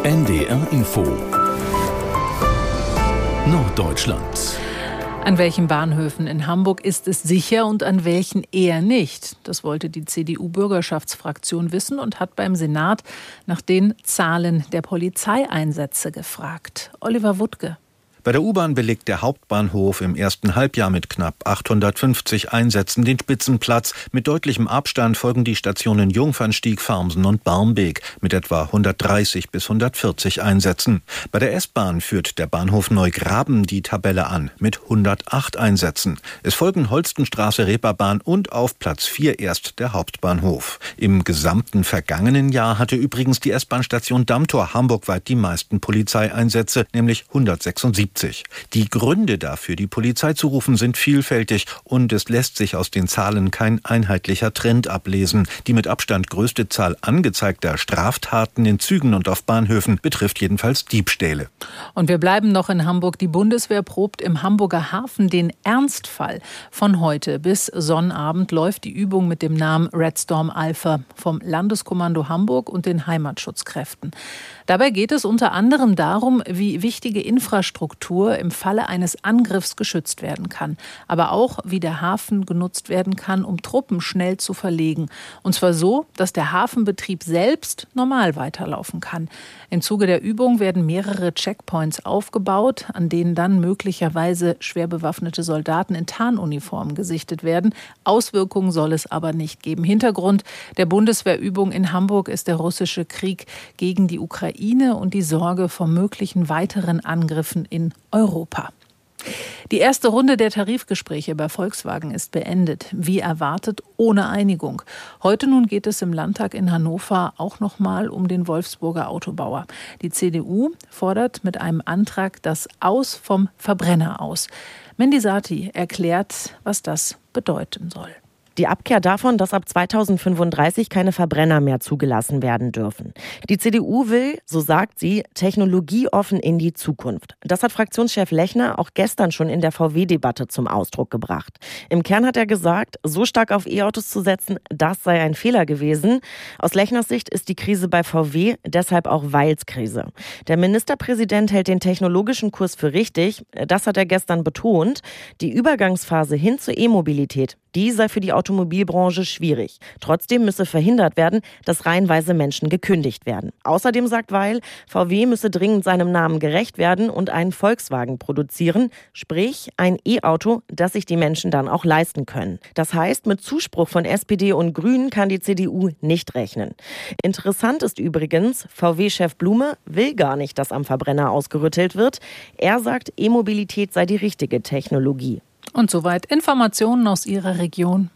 NDR Info Norddeutschland. An welchen Bahnhöfen in Hamburg ist es sicher und an welchen eher nicht? Das wollte die CDU-Bürgerschaftsfraktion wissen und hat beim Senat nach den Zahlen der Polizeieinsätze gefragt. Oliver Wuttke. Bei der U-Bahn belegt der Hauptbahnhof im ersten Halbjahr mit knapp 850 Einsätzen den Spitzenplatz. Mit deutlichem Abstand folgen die Stationen Jungfernstieg, Farmsen und Barmbek mit etwa 130 bis 140 Einsätzen. Bei der S-Bahn führt der Bahnhof Neugraben die Tabelle an mit 108 Einsätzen. Es folgen Holstenstraße, Reeperbahn und auf Platz 4 erst der Hauptbahnhof. Im gesamten vergangenen Jahr hatte übrigens die S-Bahn-Station Dammtor hamburgweit die meisten Polizeieinsätze, nämlich 176. Die Gründe dafür, die Polizei zu rufen, sind vielfältig und es lässt sich aus den Zahlen kein einheitlicher Trend ablesen. Die mit Abstand größte Zahl angezeigter Straftaten in Zügen und auf Bahnhöfen betrifft jedenfalls Diebstähle. Und wir bleiben noch in Hamburg. Die Bundeswehr probt im Hamburger Hafen den Ernstfall. Von heute bis Sonnabend läuft die Übung mit dem Namen Red Storm Alpha vom Landeskommando Hamburg und den Heimatschutzkräften. Dabei geht es unter anderem darum, wie wichtige Infrastruktur im Falle eines Angriffs geschützt werden kann. Aber auch, wie der Hafen genutzt werden kann, um Truppen schnell zu verlegen. Und zwar so, dass der Hafenbetrieb selbst normal weiterlaufen kann. Im Zuge der Übung werden mehrere Checkpoints aufgebaut, an denen dann möglicherweise schwer bewaffnete Soldaten in Tarnuniformen gesichtet werden. Auswirkungen soll es aber nicht geben. Hintergrund der Bundeswehrübung in Hamburg ist der russische Krieg gegen die Ukraine und die Sorge vor möglichen weiteren Angriffen in Europa. Die erste Runde der Tarifgespräche bei Volkswagen ist beendet, wie erwartet, ohne Einigung. Heute nun geht es im Landtag in Hannover auch nochmal um den Wolfsburger Autobauer. Die CDU fordert mit einem Antrag das Aus vom Verbrenner aus. Mendi Sati erklärt, was das bedeuten soll. Die Abkehr davon, dass ab 2035 keine Verbrenner mehr zugelassen werden dürfen. Die CDU will, so sagt sie, technologieoffen in die Zukunft. Das hat Fraktionschef Lechner auch gestern schon in der VW-Debatte zum Ausdruck gebracht. Im Kern hat er gesagt, so stark auf E-Autos zu setzen, das sei ein Fehler gewesen. Aus Lechners Sicht ist die Krise bei VW deshalb auch Weils-Krise. Der Ministerpräsident hält den technologischen Kurs für richtig. Das hat er gestern betont. Die Übergangsphase hin zur E-Mobilität, die sei für die Automobilbranche schwierig. Trotzdem müsse verhindert werden, dass reihenweise Menschen gekündigt werden. Außerdem sagt Weil, VW müsse dringend seinem Namen gerecht werden und einen Volkswagen produzieren, sprich ein E-Auto, das sich die Menschen dann auch leisten können. Das heißt, mit Zuspruch von SPD und Grünen kann die CDU nicht rechnen. Interessant ist übrigens, VW-Chef Blume will gar nicht, dass am Verbrenner ausgerüttelt wird. Er sagt, E-Mobilität sei die richtige Technologie. Und soweit Informationen aus Ihrer Region.